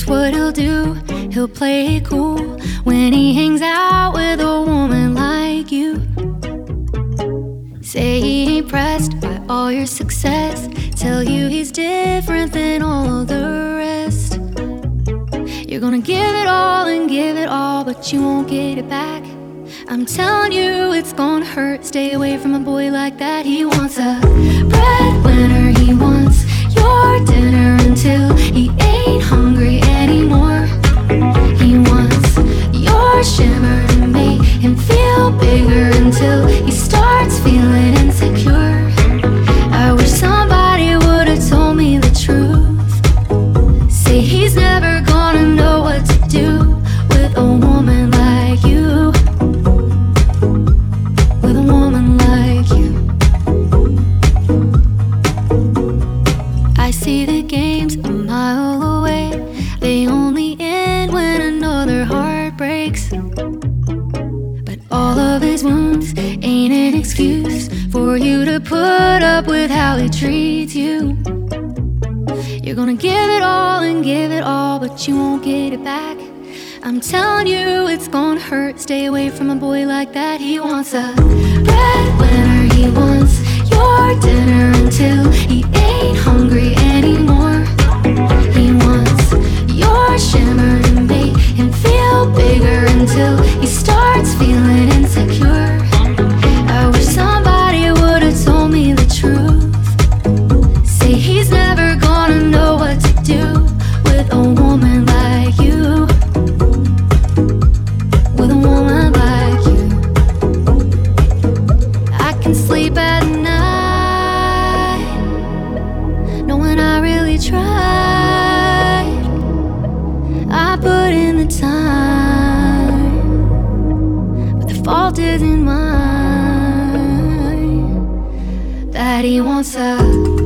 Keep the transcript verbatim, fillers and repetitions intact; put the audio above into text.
what he'll do. He'll play it cool when he hangs out with a woman like you. Say he ain't pressed by all your success, tell you he's different than all the rest. You're gonna give it all and give it all, but you won't get it back. I'm telling you it's gonna hurt. Stay away from a boy like that. He wants a breadwinner, he wants your dinner until he ain't hungry anymore. He wants your shimmer to make him feel bigger until he starts feeling insecure. I wish somebody would've told me the truth. Say he's never gonna know what to do with a woman like you. With a woman like you. I see the games a mile away. They only end when another heart breaks. But all of his wounds ain't an excuse for you to put up with how he treats you. You're gonna give it all and give it all, but you won't get it back. I'm telling you it's gonna hurt. Stay away from a boy like that. He wants a breadwinner, he wants your dinner until he ain't hungry anymore. He wants your shimmer to make him feel bigger until he starts feeling insecure. I wish somebody would've told me the truth. Say he's never gonna know what to do with a woman like you. With a woman like you. I can sleep at night knowing I really tried. I put in the time, but the fault isn't mine. That he wants a